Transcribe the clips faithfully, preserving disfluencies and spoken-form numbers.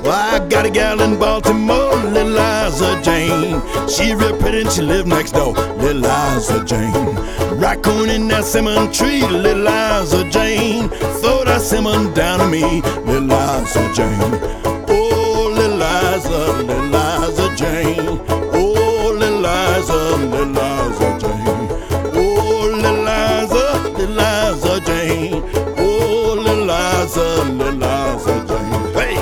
I got a gal in Baltimore, Little Liza Jane. She real pretty and she live next door, Little Liza Jane. Raccoon in that cinnamon tree, Little Liza Jane. Throw that cinnamon down to me, Little Liza Jane. Oh, Little Liza, Little Liza Jane. Oh, Little Liza, Little Liza Jane. Oh, Little Liza, Little Liza Jane. Oh, Little Liza, Little Liza Jane. Hey!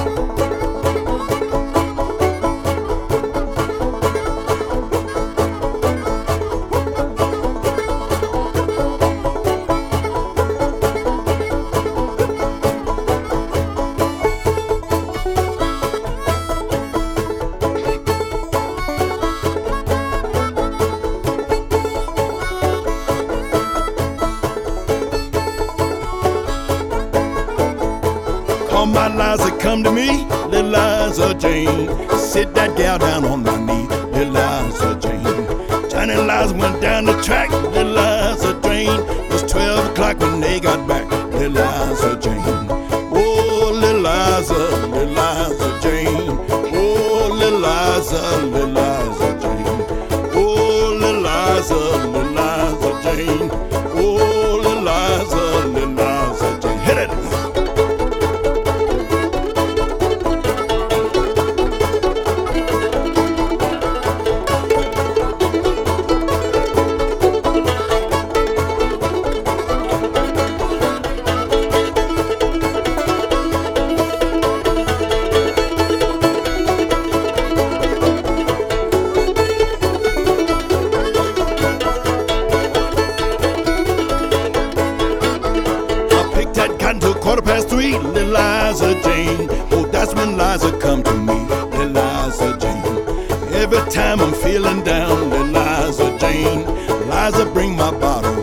All my Liza, come to me, Little Liza Jane. Sit that gal down on my knee, Little Liza Jane. Johnny and Liza went down the track, Little Liza Jane. It was twelve o'clock when they got back, Little Liza Jane. Oh, Little Liza, Little Liza Jane. Oh, Little Liza, Little Liza Jane. Oh, Little Liza, Little Liza Jane. Oh, Little Liza, Little Liza Jane. Hit it! Until quarter past three, Little Liza Jane. Oh, that's when Liza come to me, Little Liza Jane. Every time I'm feeling down, Little Liza Jane. Liza, bring my bottle